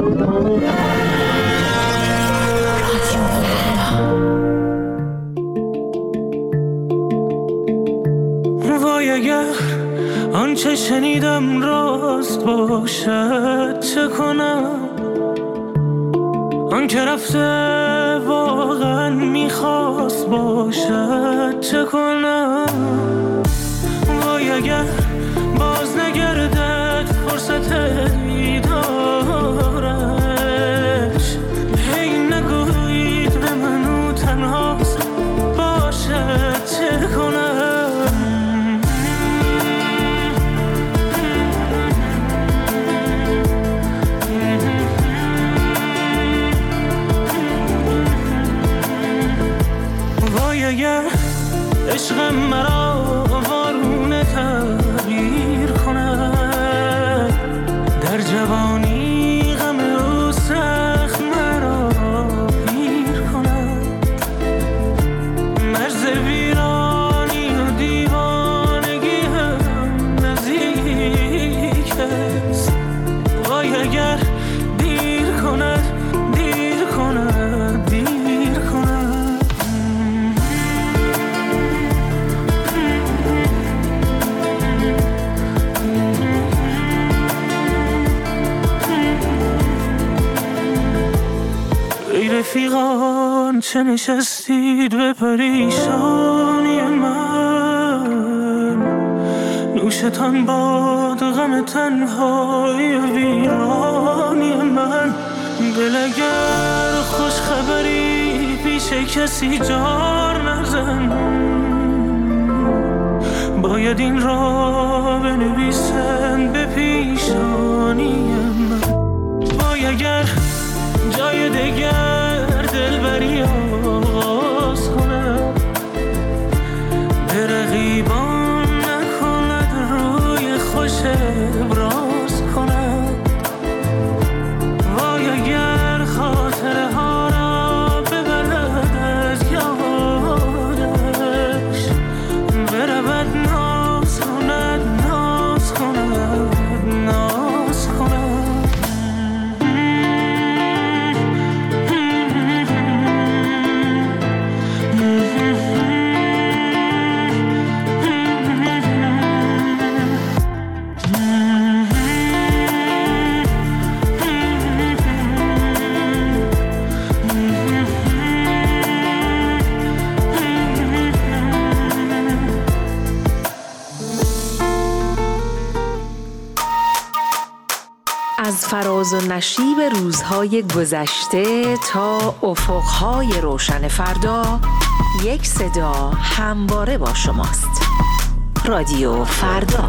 وای اگر آنچه شنیدم راست باشد چه کنم؟ آن که رفته واقعا میخواست باشد چه کنم؟ وای اگر باز نگردد فرصت دیدارش، هی نگویید به منو تنهاست باشد چه کنم؟ اگر عشقم مرا وارونه تغییر کند، در جوانی غم او سخت مرا پیر کند، مرز ویرانی و دیوانگی هم نزدیک است. وای اگر دیر کند دیر کند دیر کند. رفیقان چه نشستید به پریشانی من، نوشتان باد غم تنهای ویرانی من. دل اگر خوش خبری پیش کسی جار نزن، باید این را بنویسن به پیشانی من. وای اگر جای دگر دلبری آغاز کنم، به رقیبان نکند روی خوش ابراز کنم. وای اگر خاطره ها را ببرد از یادش، برود ناز کند ناز کند ناز کند. از فراز و نشیب روزهای گذشته تا افقهای روشن فردا، یک صدا همواره با شماست. رادیو فردا.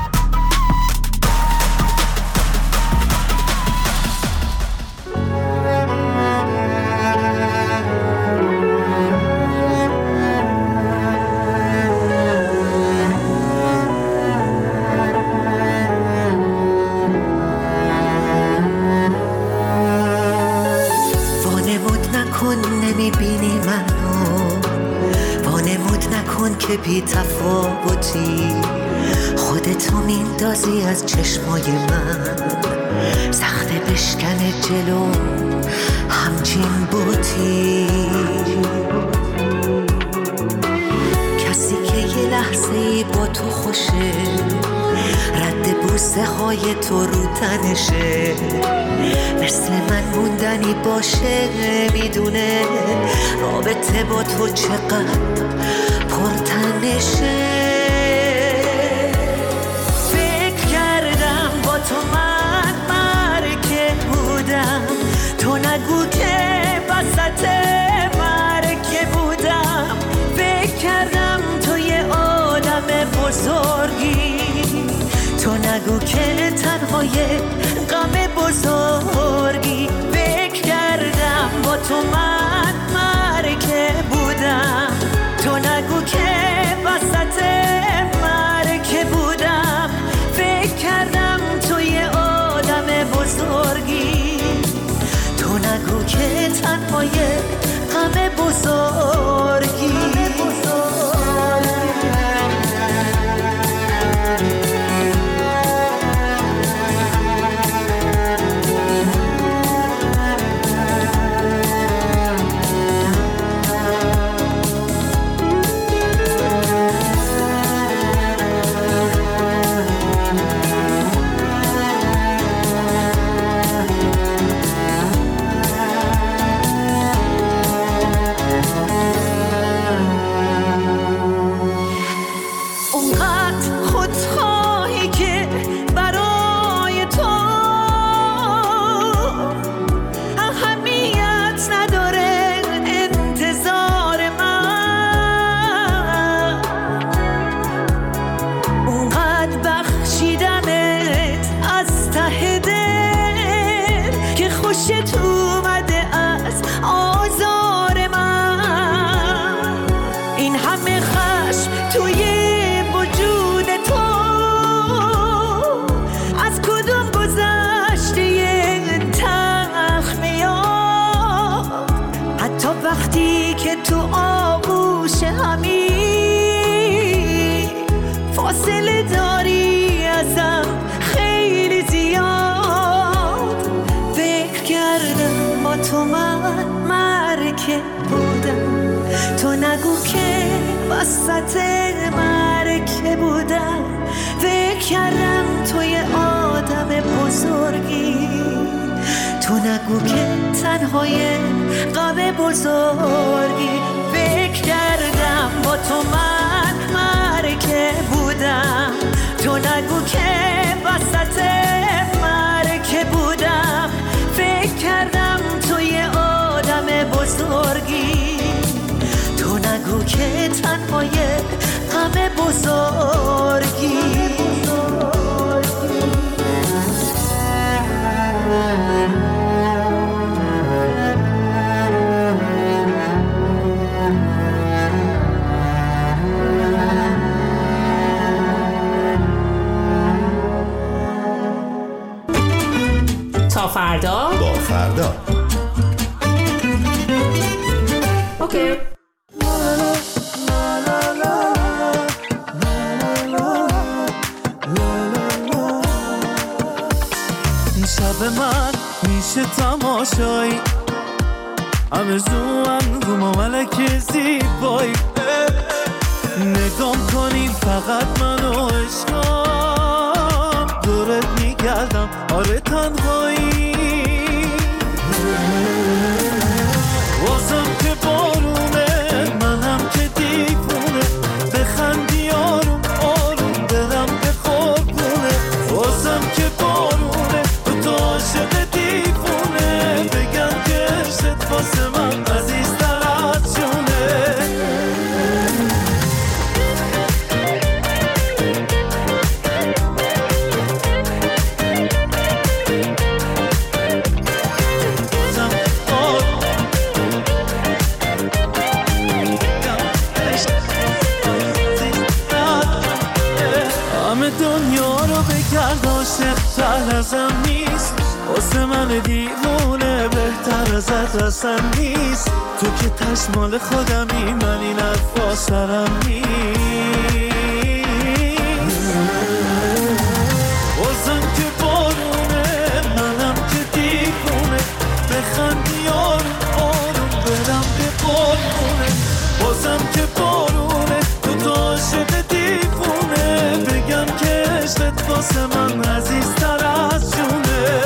نمیبینی منو، وانمود نکن که بی تفاوتی، خودتو میندازی از چشمای من، سخته بشکنه جلو همچین بوتی. کسی که یه لحظه ای با تو خوشه، رد بوسه های تو رو تنشه، مثل من موندنی باشه، میدونه رابطه با تو چقدر پرتنشه. فکر کردم با تو من مرکه بودم، تو نگو که وسط مرکه بودم. فکر کردم تو یه آدم بزرگی، تو نگو که تنهای غم بزرگی. فکر کردم با تو من مرکه بودم، تو نگو که وسط خوشت اومده از آزار من، این همه خشم توی وجود تو از کدوم گذشته تلخ میاد؟ حتی وقتی که تو آغوش همی فاصله داری ازم خیلی زیاد. فکر کردم با تو من معرکه بودم، تو نگو که وسط معرکه بودم. فکر کردم توی آدم بزرگی، تو نگو که تنهای غم بزرگی. فکر کردم با تو من معرکه بودم، تو نگو که وسط معرکه بودم. فکر کردم توی آدم بزرگی، تو نگو که تنهای غم بزرگی. تا فردا با فردا. اوکی. شب من میشه تماشایی، آرزوام رو ملک زیبایی. نگام کنی فقط منو عشقام، دورت میگردم آره تنهایی. واسم که بارونه، منم که دیوونه، بخندی آروم آروم دلم به قربونه. واسم که بارونه، تو عاشق دیوونه، بگم که عشقت واسه من عزیزتر از جونه. دنیا رو بگرد عاشق‌تر ازم نیست، واسه من دیوونه بهتر ازت اصلا نیست. تو که تشمال خودمی، من این حرفا سرم نیست. واسم که بارونه، منم که دیوونه، بخندی آروم آروم برم به قربونه. واسم که بارونه، تو عاشق دیوونه، بگم که عشقت واسه من عزیزتر از جونه.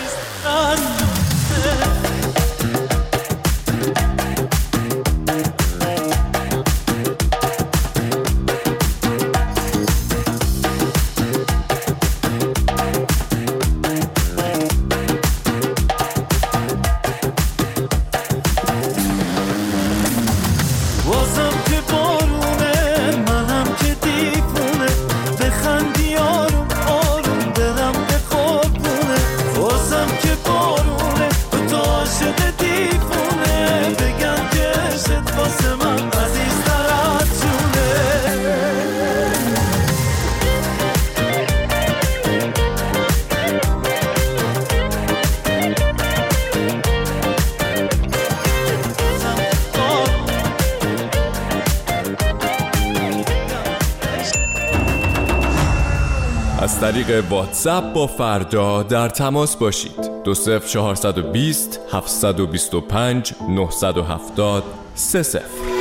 از طریق واتساپ با فردا در تماس باشید. 20420 725 970 30.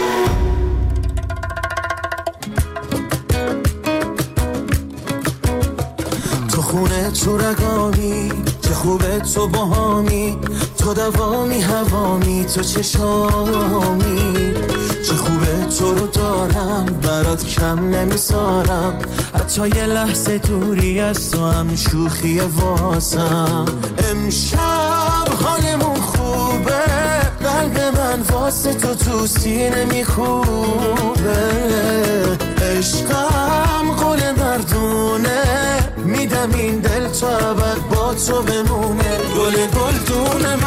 تو خونه تو رگامی، چه خوبه تو باهامی، تو دوامی هوامی، تو چشامی. چه خوبه تو رو دارم، برات کم نمیذارم، حتی یه لحظه دوری از تو هم شوخی واسم. امشب حالمون خوبه، قلب من واسه تو سینه میخوبه. عشقم قول مردونه، میدم این دل تا ابد با تو بمونه. گل گلدونم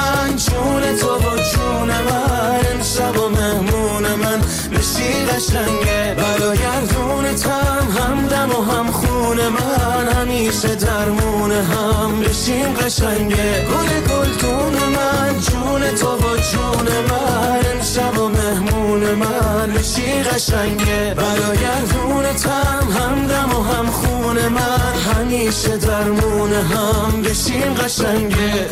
قشنگه برگردونتم همدم و هم خون من همیشه درمون هم بشیم قشنگه گلدون من جون تو و جون من امشب و مهمون من بشی قشنگه برگردونتم همدم و هم خون من همیشه درمون هم بشیم قشنگه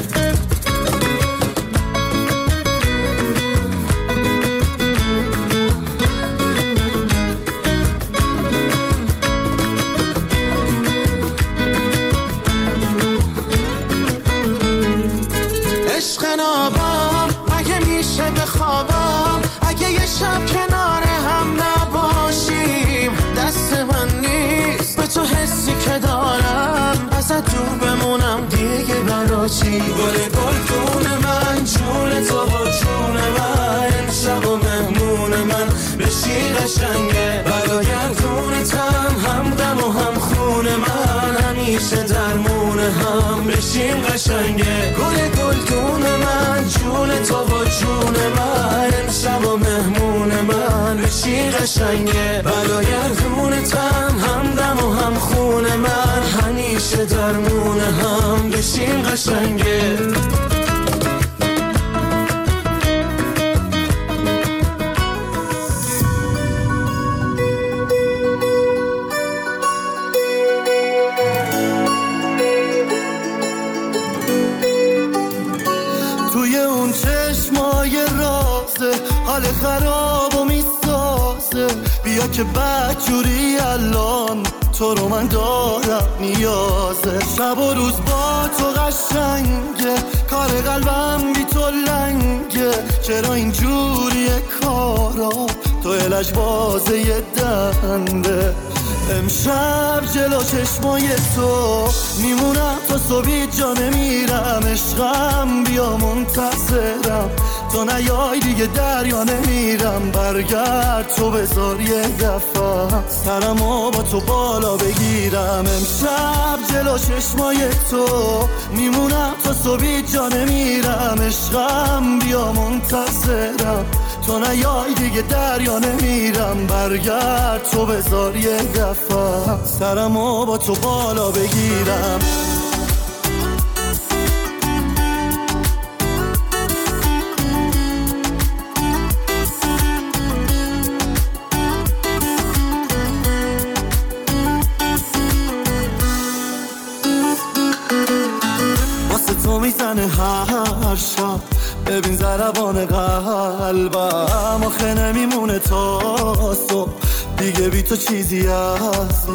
بخوابم اگه یه شب کنار هم نباشیم دست من نیست به تو حسی که دارم ازت دور بمونم دیگه برا چی گلدون من جون تو و جون من امشب و مهمون من بشی قشنگه برگردونتم همدم و هم خون من همیشه درمون هم بشیم قشنگه گلدون من جون تو و جون من امشب و مهمون من بشی قشنگه برگردونتم همدم و هم خون من همیشه درمون هم بشیم قشنگه حال خراب و میسازه بیا که بدجوری الان تو رو من دارم نیازه شب و روز با تو قشنگه کار قلبم بی تو لنگه چرا اینجوریه کارا تو الش بازه یه دنده امشب جلو چشمای تو میمونم تا صبح جا نمیرم عشقم بیا منتظرم تو نیای دیگه دریا نمیرم برگرد تو بذار یه دفعه سرمو با تو بالا بگیرم امشب جلو چشمای تو میمونم تا صبح جا نمیرم عشقم بیا منتظرم تو نیای دیگه دریا نمیرم برگرد تو بذار یه دفعه سرمو با تو بالا بگیرم واسه تو میزنه هر شب ببین ضربان قلبم آخه نمیمونه تا صبح دیگه بی تو چیزی از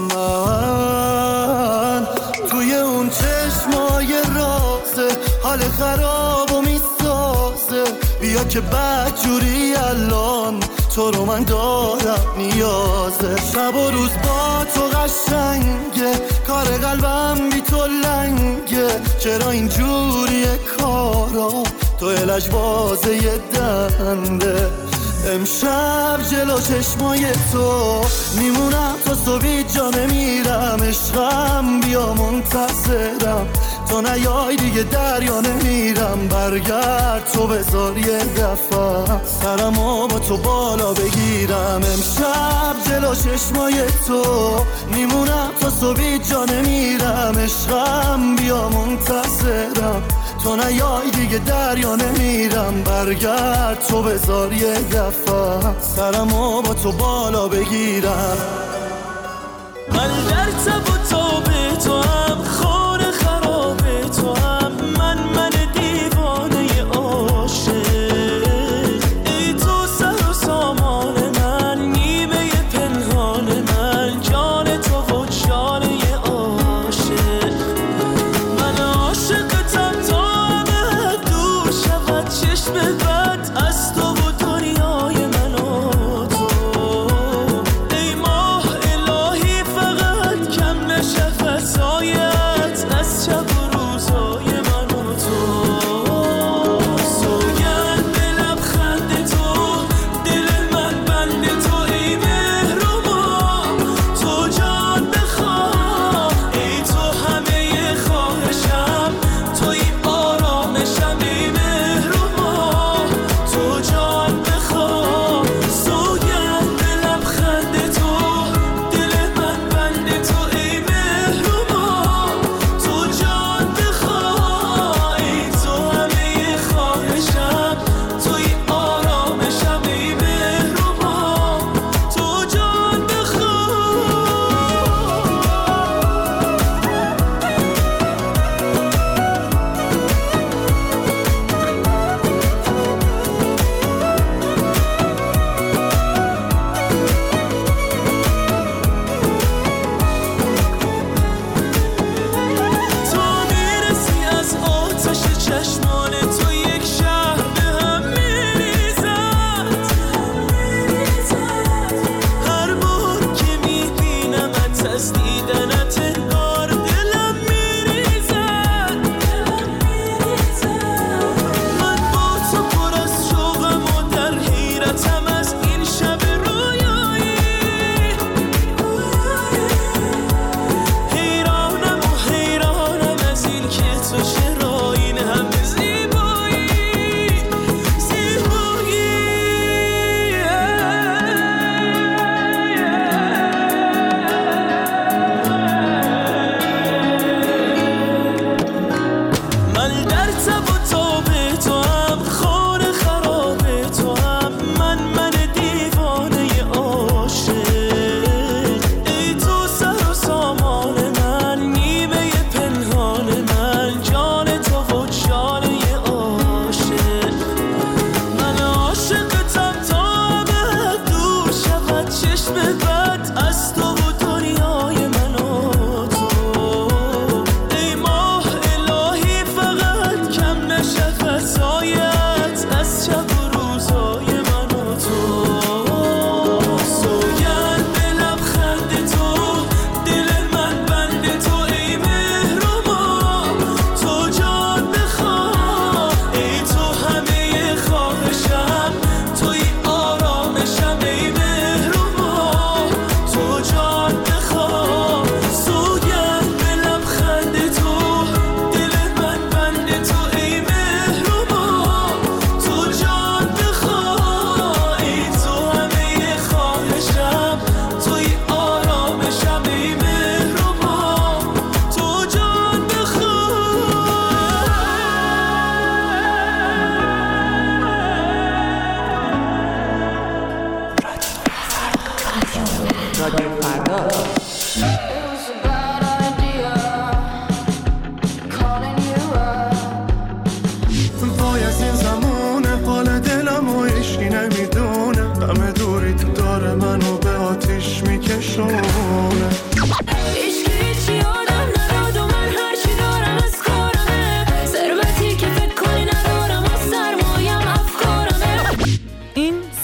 من توی اون چشمای رازه حال خراب و میسازه بیا که بدجوری الان تو رو من دارم نیازه شب و روز با تو قشنگه کار قلبم بی تو لنگه چرا اینجوریه کارا تو الش بازه یه دنده امشب جلو چشمای تو میمونم تا صبح جا نمیرم عشقم بیا منتظرم تو نیای دیگه دریا نمیرم برگرد تو بذار یه دفعه سرمو با تو بالا بگیرم امشب جلو چشمای تو میمونم تا صبح جا نمیرم عشقم بیا منتظرم تو نیای دیگه دریا نمیرم برگرد تو بذار یه دفعه سرمو با تو بالا بگیرم من در تب و تاب تو هم خانه خراب تو هم من دیوانه عاشق ای تو سر و سامان من نیمه پنهان من جان تو و جانه عاشق من عاشقتم تا ابد دور شود چشم بد از تو و دنیای من و تو ای ماه الهی فقط کم نشه فضایت از شب و روزای من و تو سوگند به لبخند تو دل من بند تو ای مهربان تو جان بخواه ای تو همه خواهشم توی آرامشم ای مهربان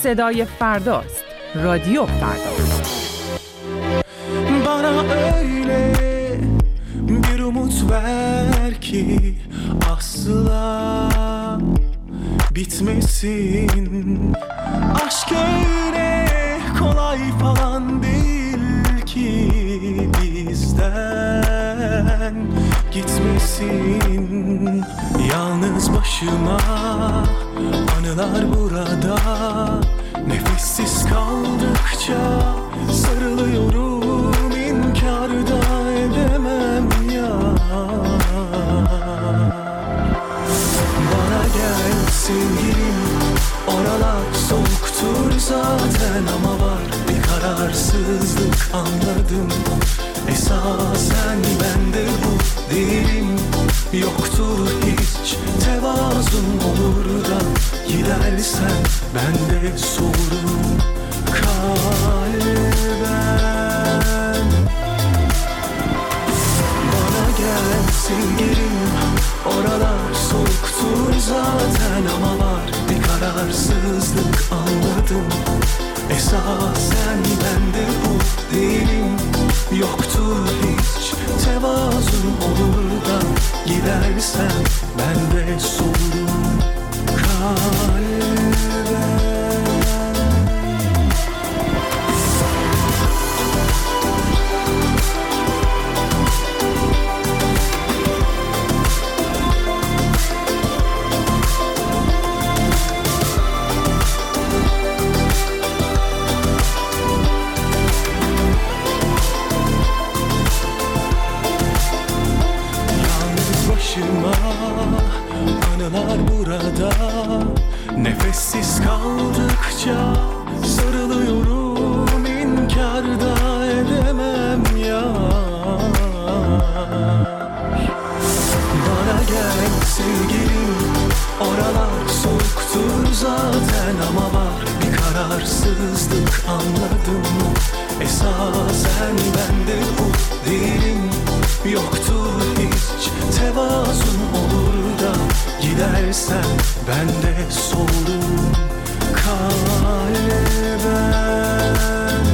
صدای فرداست. رادیو فردا. Bana öyle bir umut ver ki asla bitmesin. Aşk öyle kolay falan değil ki bizden gitmesin. Yalnız başıma anılar burada, nefessiz kaldıkça sarılıyorum, inkar da edemem ya. Bana gel sevgilim, oralar soğuktur zaten ama var bir kararsızlık anladım. Esasen bende bu değilim, yoktur hiç tevazun, olur da gidersen bende sorun kalben. Bana gel sevgilim, oralar soğuktur zaten ama var bir kararsızlık anladım. Esasen bende bu değilim, yoktur hiç tevazun, olur da gidersen bende sorun kalben. Anılar burada, nefessiz kaldıkça sarılıyorum, inkar da edemem ya. Bana gel sevgilim, oralar soğuktur zaten ama var bir kararsızlık anladım. Esasen bende bu değilim, yoktur hiç tevazun, olur da gidersen bende sorun kalben.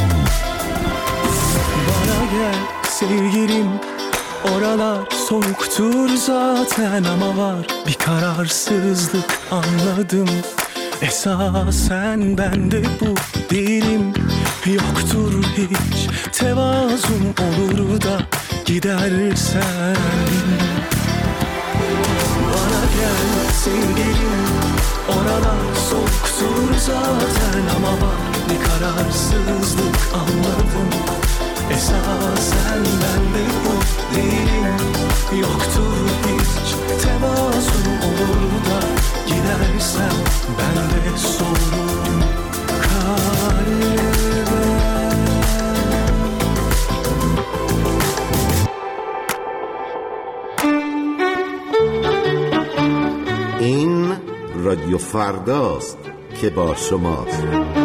Bana gel sevgilim, oralar soğuktur zaten ama var bir kararsızlık anladım. Esasen bende bu değilim, yoktur hiç tevazun, olur da gidersen. Bana gel sevgilim, oralar soğuktur zaten ama var bir kararsızlık anladım. Esasen bende bu değilim, yoktur hiç tevazun, olur da gidersen bende sorun kalben. این رادیو فرداست که با شماست.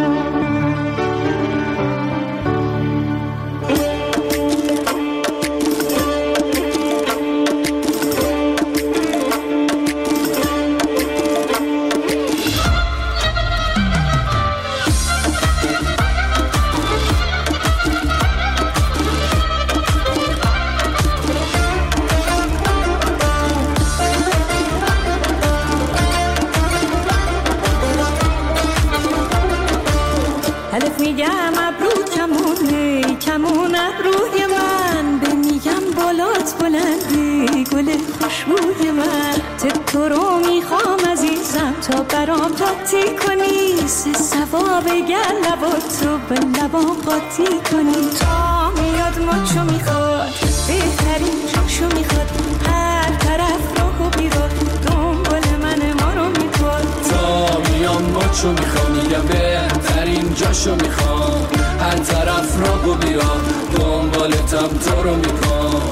قاطی کنی تا میاد ماچو میخواد، بهترین جاشو میخواد، هر طرف راهو بیراد دنبال من ما رو میخواد. تا میام ماچو میخوام، میگم بهترین جاشو میخوام، هر طرف راهو بیراد دنبالتم تو رو میخوام.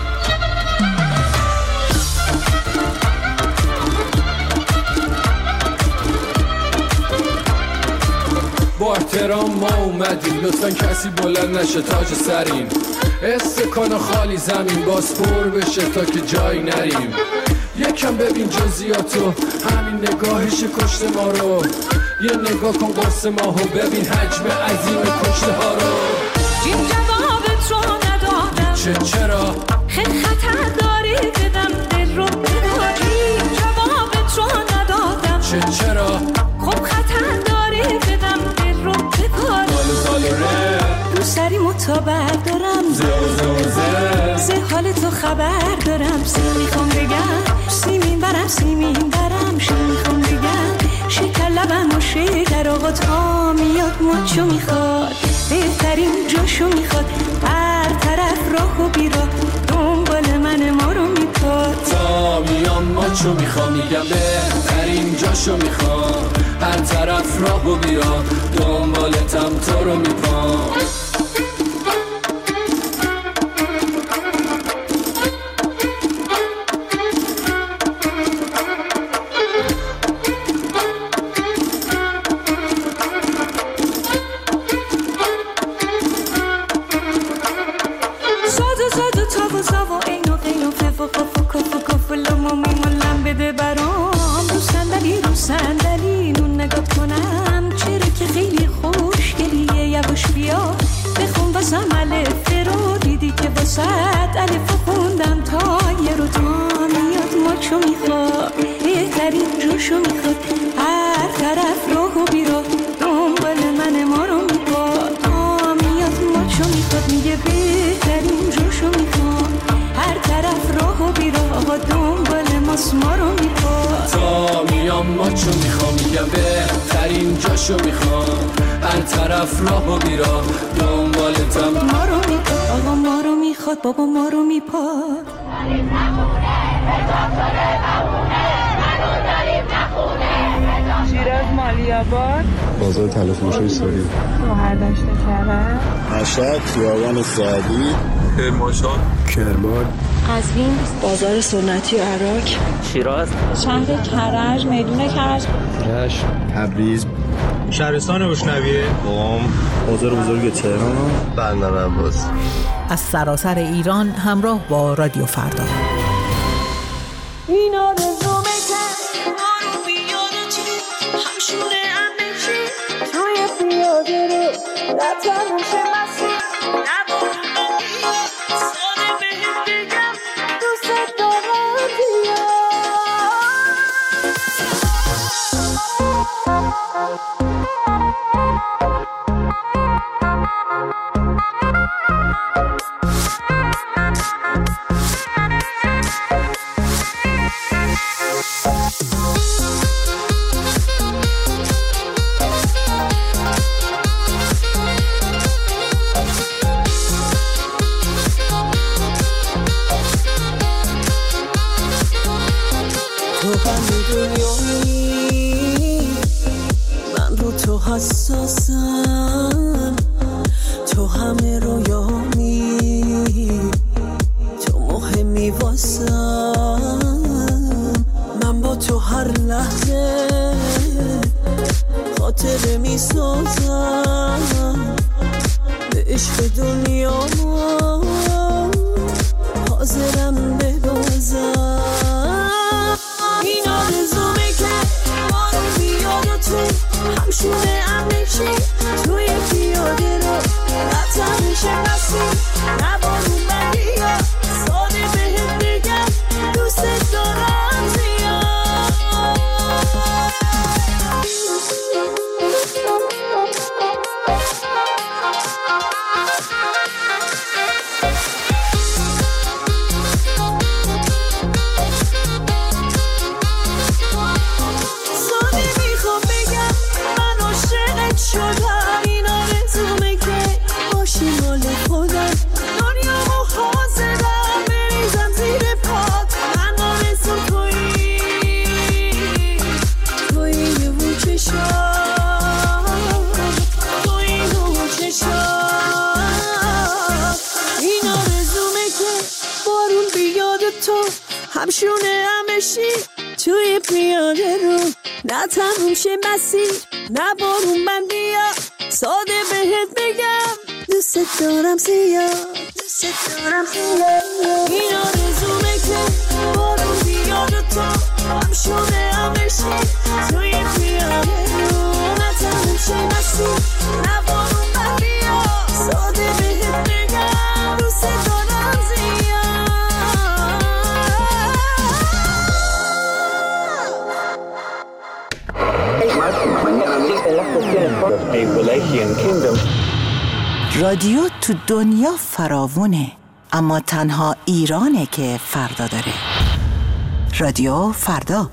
با احترام ما اومدیم، لطفا کسی بلند نشه تاج سریم، استکان خالی زمین باز پر بشه تا که جایی نریم. یکم ببین جزئیاتو، همین نگاهش کشته ما رو. یه نگاه کن قرص ماهو، ببین حجم عظیم کشته ها رو. این جوابت رو ندادم چرا؟ خیلی خطر داری بدم دل رو بداری. جوابت رو ندادم چرا؟ خب خطر داری بدم دل رو بداری. دوست داری متابر دارم، زه حال تو خبر دارم. سی میخوام بگم سیمین برم شو میخوام بگم شکر لبم و شکر آقا تا میاد مچو میخواد. بهترین جاشو میخواد، هر طرف راه و بیراه دنبال من ما رو میپاد. تا میام مچو میخوام، میگم بهترین جاشو میخوام، هر طرف راه و بیراه دنبالتم تو رو میپاد. صندلی نون نگاه کنم چرا که خیلی خوشگلیه. یواش بیا بخون واسم الف رو، دیدی که واسط الف خوندم تا یه رو. تا میاد ماچو میخواد، بهترین جوشو میخواد، هر طرف راه و بیراه دنبال من ما رو میپاد. تا میاد ماچو میخواد، میگه بهترین جوشو میخواد، هر طرف راه و بیراه دنبال ماست ما رو میپاد. تا میام ماچو میخوام، میگم بهترین جاشو میخوام، هر طرف راه و بیراه دنبالتم ما رو میپاد. آقا ما رو میخواد، بابا ما رو میپاد. شیراز مالی‌آباد، بازار تلفروشی ساری، شهردشت کرج، مشهد خیابان سعدی، کرمانشاه، کرمان، قزوین، بازار سنتی عراق، شیراز، شهر کرج، میدون کرج، رشت، تبریز، شهرستان بوشنویه، قم، بازار بزرگ تهران، بندرعباس. از سراسر ایران همراه با رادیو فردا. این آرزومه که ما رو بیاد تو همشونه همشی توی پیاده رو نتموشه مسیر نبارو بگی ساده بهت بگم دوست دارم بیا. من رو تو حساسم، تو همه رویامی، تو مهمی واسم. من با تو هر لحظه خاطره می سازم، به عشق دنیا حاضرم ببازم. این آرزومه که ما رو بیاد تو همشونه همشی توی پیاده رو نتمیشه مسیر نبارو بگیا ساده بهت بگم دوست دارم زیاد. همشونه همشی توی پیاده رو نتموم شه مسیر نبارون من بیا ساده بهت بگم دوست دارم زیاد دوست دارم زیاد. این آرزومه که بارون بیا یاد تو هم شده هم بشی توی پیاده رو نتنم چه نسی نبارون ببیا ساده بهت بگم دوست دارم زیاد رادیو تو دنیا فراوونه، اما تنها ایرانه که فردا داره. رادیو فردا.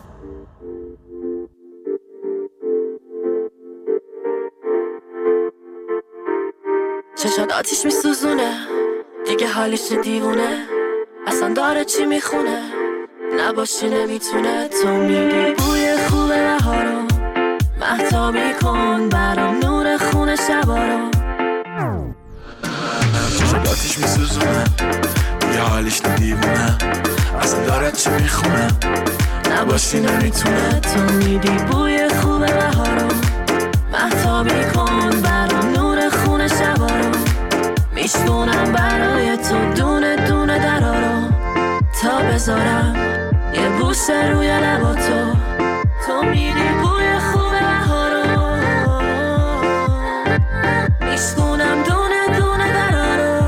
چشات آتیش میسوزونه دیگه حالش دیوونه اصلا داره چی میخونه نباشی نمیتونه تو میگی بوی خوب بهارو مهتابی کن برام نور خونه شبارو چشات آتیش میسوزونه دیگه حالش دیوونه اصلا داره چی میخونه نباشی نمیتونه تو میگی بوی خوب بهارو مهتابی کن برام نور خونه شبارو میشکنم برای تو دونه دونه درارو تا بذارم یه بوسه روی لبا تو میری بوی خوب بهارو میشکنم دونه دونه درارو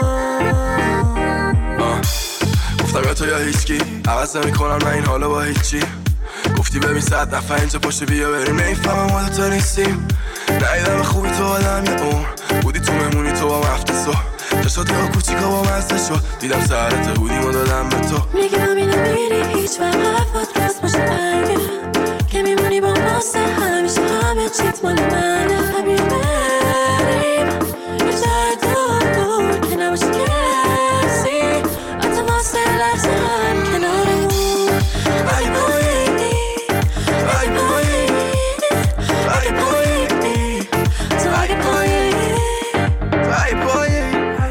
گفتم یا تو یا هیچکی عوض نمی‌کنم من این حالو با هیچی گفتی ببین 100 دفعه اینجا پشت بیا بریم نمیفهمم ما دوتا نیستیم ندیدم خوبی تو آدم یه عمر بودی تو مهمونی تو با مفتسو چشات یا کوچیکا با مزده شد دیدم سرت بودیم و دادم به تو میگم اینو میری هیچ وقت حرفات راست باشه اگه که میمونی با ماسته همیشه همه چیت مال منه بیا بریم یه جای دور که نباشه کسی حتی واسه لحظه هم کنارمون ای بایی ای بایی ای بایی تو ای بایی ای بایی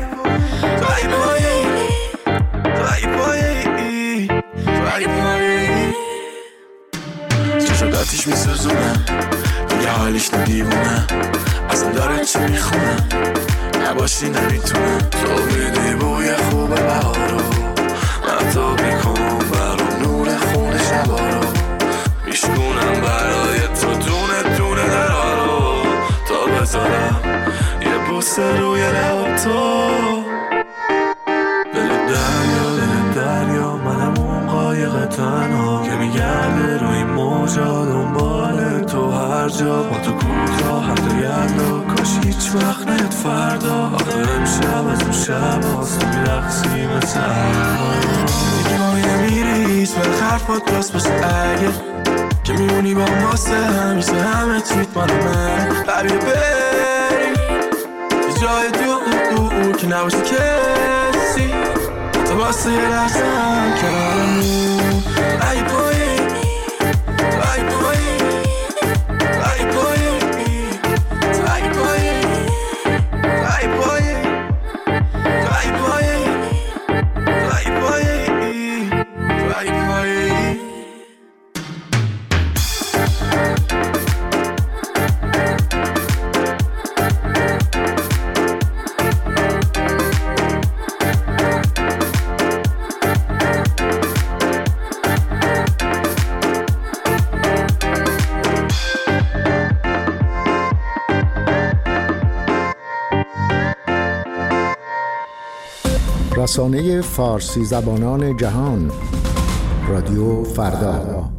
آتیش میسوزونه یه حالیش دیوونه اصلا داره چی میخونه نباشی نمیتونه تو میدی بوی خوب بهارو مهتابی کن برام نور خونه شبارو میشکنم برای تو دونه دونه درارو تا بذارم یه بوسه روی لب تو دل دریا منم اون قایق تنها که میگرده روی موجا دنبال تو هر جا با تو کوتا حتی یلا کاش هیچ وقت نیاد فردا آخه امشب از اون شب هاست میرقصی مثل میگی ما نمیری هیچ وقت حرفات راست باشه اگه که میمونی با ماسته همیشه همه چیت مال من بیا بریم یه جای دور که نباشه کسی تو واسه یه لحظه هم کنارمون ای بایی تو ای بایی ای بایی تو ای بایی ای بایی تو ای بایی تو ای بایی تو ای بایی رسانه فارسی زبانان جهان رادیو فردا.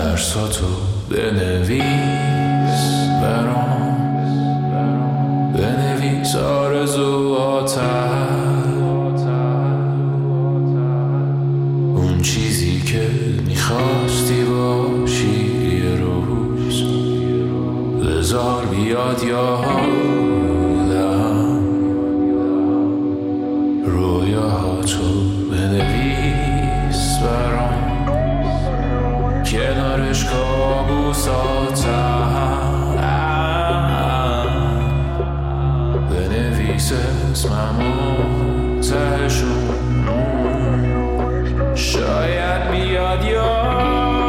ترساتو بنویس برام، بنویس آرزوهاتم، اون چیزی که میخواستی باشی یه روز، بذار بیاد یادم، رویاهاتو بنویس برام، کنارش کابوساتم، بنویس اسممو تهشون، شاید بیاد یادم.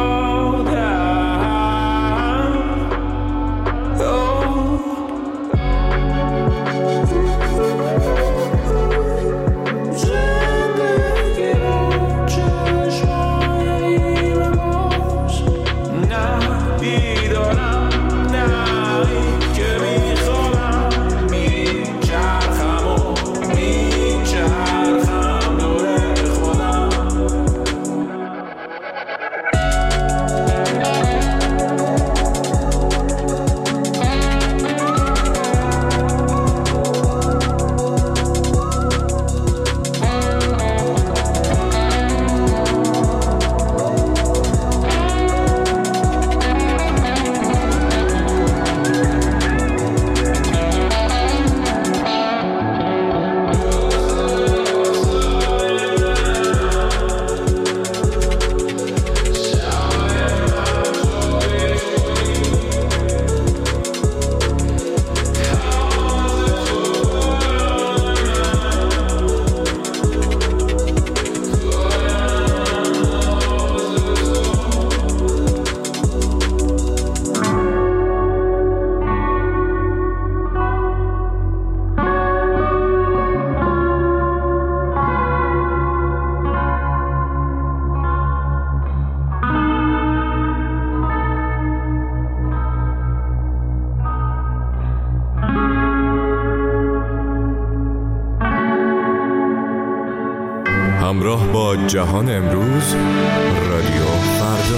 همراه با جهان امروز، رادیو فردا.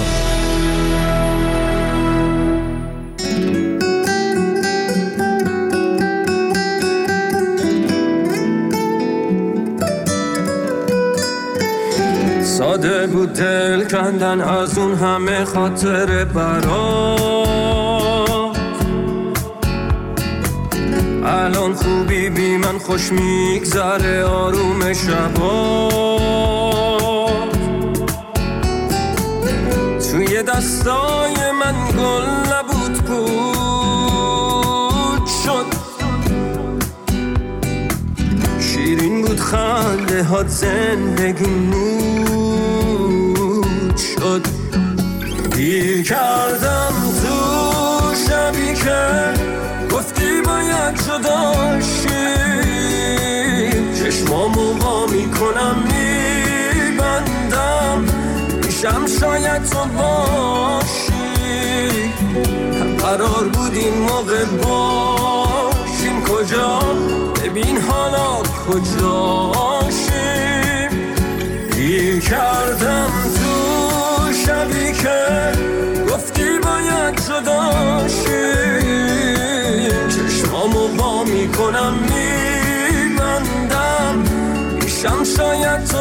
ساده بود دل کندن از اون همه خاطر برات، الان خوبی بی من خوش میگذره آروم شبات، توی دستای من گل نبود بود شد، شیرین بود خنده هات زندگی نود شد، دیر کردم تو شبی که گفتی باید جدا شیم، چشمامو وا میکنم میبندم، میشم شاید تو باشی، هم قرار بود این موقع باشیم، کجا ببین حالا کجاشیم، دیر کردم تو شبی که گفتی باید جدا شیم، چشمامو وا میکنم میبندم، میشم شاید تو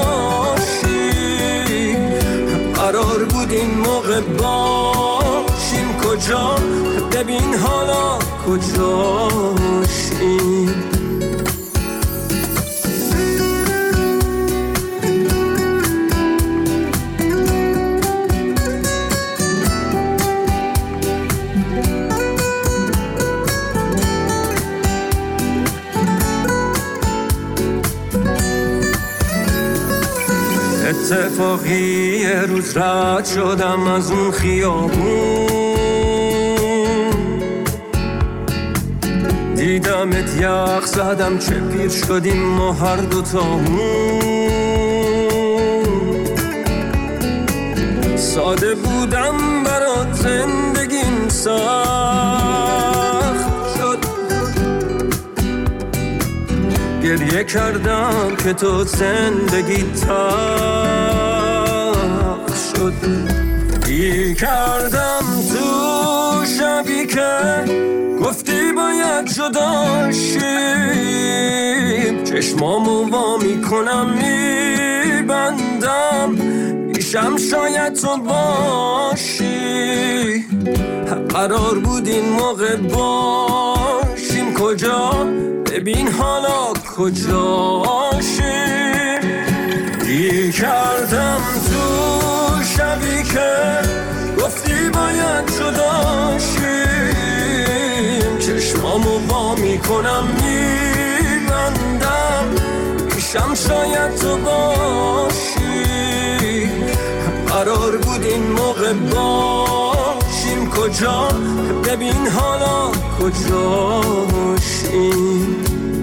باشی، قرار بود این موقع باشیم، کجا ببین حالا کجاشیم. اتفاقی یه روز رد شدم از اون خیابون، دیدمت یخ زدم چه پیر شدیم ما هر دوتامون، ساده بودم برات زندگیم سخت شد، گریه کردم که تو زندگی تلخ شد، گیر کردم تو شبی که گفتی باید جدا شیم، چشمامو وا میکنم میبندم پیشم شاید تو باشی. قرار بود این موقع باشیم کجا، ببین حالا کجاشی. گیر کردم تو شبی که گفتی باید جدا شیم، چشمامو وا میکنم میبندم پیشم شاید تو باشی. قرار بود این موقع باشیم کجا، ببین حالا کجاشیم.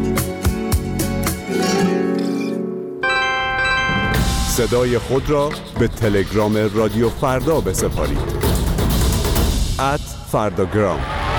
صدای خود را به تلگرام رادیو فردا بسپارید. @فرداگرام.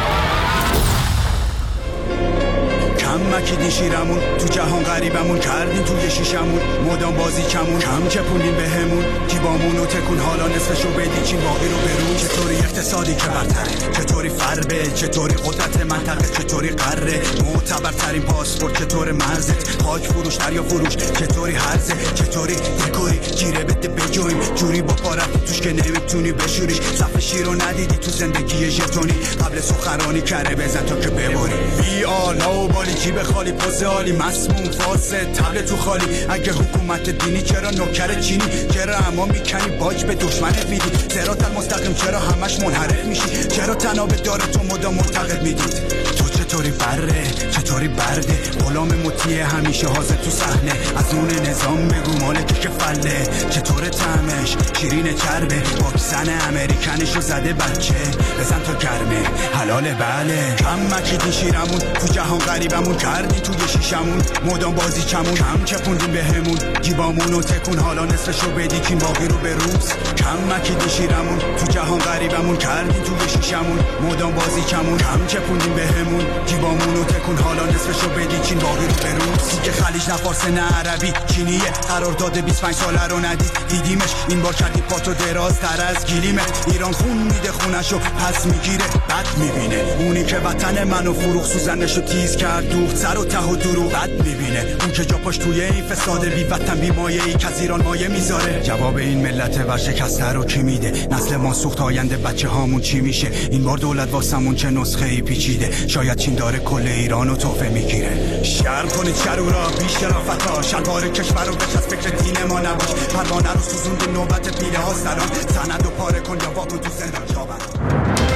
مکیدی شیرمون تو جهان غریبمون کردیم توی شیشمون، مدام بازی کمون کم چپونیم بهمون، جیبامونو تکون حالا نصفشو بدی چین باقی رو برون. چطوری اقتصادی که برتره، چطوری فربه، چطوری قدرت منطقه، چطوری قره، معتبرترین پاسپورت چطور مرزت، خاک فروش دریا فروش چطوری هرزه، چطوری دکوری گیره بده بجویم جوری با پارت توش که نمیتونی بشوریش. صف شیر رو ندیدی تو زندگی ژتونی، قبل سخنرانی کره بزن تو که ببری. بی آلا و بالی کی خالی پوز عالی مسموم فاسد تبل تو خالی. اگه حکومت دینی چرا نوکر چینی، چرا اما میکنی باج به دشمنت میدی، صراط المستقیم چرا همش منحرف میشی، چرا تناب داره تو مدام معتقد میدید. تو چطوری بره چطوری برده، غلام مطیع همیشه حاضر تو صحنه، از اون نظام بگو مالک که فله، چطور طعمش شیرین چربه، واکسن امریکنشو زده بچه بزن تو گرمه حلاله بله. کم مکیدی شیرمون تو جهان غریبمون کردی توی شیشمون، مدام بازی کمون کم چپوندیم بهمون، جیبامونو تکون حالا نصفشو بدی کین باقی رو به روز. کم مکیدی شیرمون تو جهان غریبمون کردی توی شیشمون، مدام بازی کمون کم چپوندیم بهمون، جیبامونو تکون حالا نصفشو بدی کین باقی رو به روز. که خلیج نه فارس نه عربی چینیه، قرار داده 25 ساله رو ندید دیدیمش، این بار کردی پاتو دراز تر از گلیمت. ایران خون میده خونشو پس میگیره بد میبینه، اونی که وطن منو فروخ سوزنشو تیز کرد دوخت سر و ته و دروغ بد میبینه، اون که جا پاش توی این فساد بی وطن بی مایه ای که از ایران مایه میذاره. جواب این ملت ورشکسته رو کی میده، نسل ما سوخت آینده بچه هامون چی میشه، این بار دولت واسمون چه نسخه ای پیچیده، شاید چین داره کل ایرانو تحفه میگیره. شرم کنید شرورا بی شرافتا، شلوار کشور رو بچ از فکر دین ما نباش، پروانه رو سوزوند نوبت پیله ها سلام، سند و پاره کن یا واکن تو زندان جاور.